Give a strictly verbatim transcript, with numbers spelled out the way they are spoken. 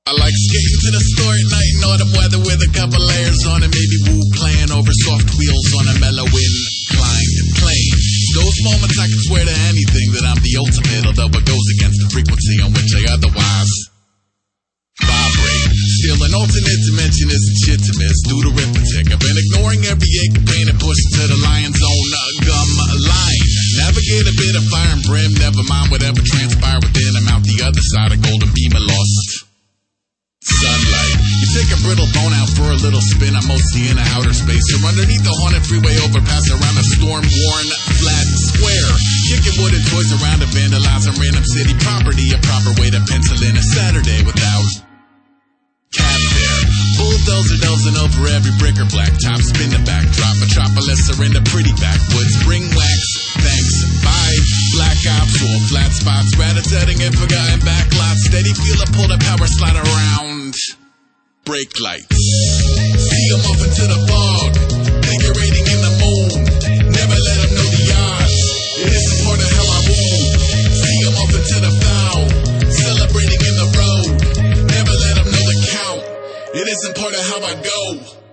I like skating to the store at night in autumn weather with a couple layers on it. Maybe Wu playing over soft wheels on a mellow inclined plane. Those moments I can swear to anything that I'm the ultimate, although it goes against the frequency on which I otherwise vibrate. Still an alternate dimension isn't shit to miss. Due to arithmetic, I've been ignoring every ache of pain and pushing to the lion's own uh, gum line. Navigate a bit of fire and brim, never mind whatever transpired within. I'm out the other side of golden beam of lost sunlight. You take a brittle bone out for a little spin. I'm mostly in a outer space or underneath the haunted freeway overpass around a storm-worn flat square. Kicking wooden toys around and vandalizing random city property. A proper way to pencil in a Saturday without cap there. Bulldozer dozing over every brick or black top. Spin the backdrop. Metropolis are in the pretty backwoods. Bring wax. Thanks. Bye. Black ops or flat spots. Rat-a-tatting and forgotten backlots. Steady feel a pull the power slide around. Brake lights. See them off into the fog. Decorating in the moon. Never let them know the odds. It isn't part of how I move. See them off into the foul. Celebrating in the road. Never let them know the count. It isn't part of how I go.